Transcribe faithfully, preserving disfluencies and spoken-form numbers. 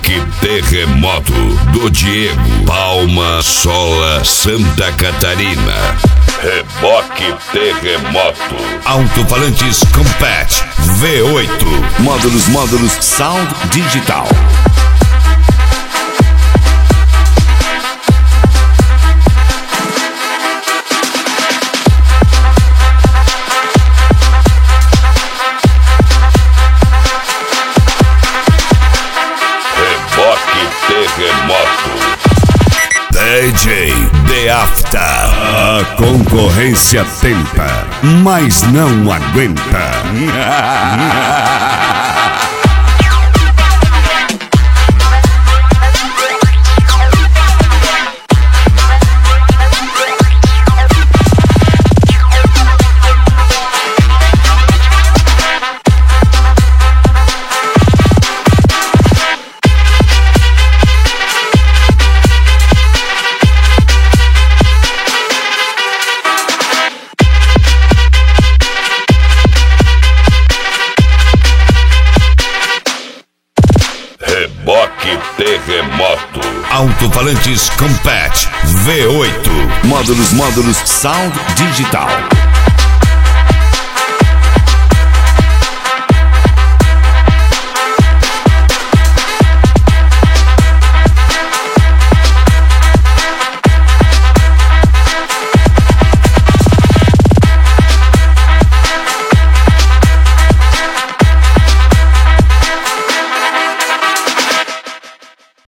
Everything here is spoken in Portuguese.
Reboque Terremoto do Diego, Palma Sola, Santa Catarina. Reboque Terremoto. Alto-falantes Compact V oito. Módulos, módulos, Sound Digital. Terremoto. D J The After. A concorrência tenta, mas não aguenta. Reboque Terremoto. Alto-falantes Compact V oito. Módulos, módulos, Sound Digital.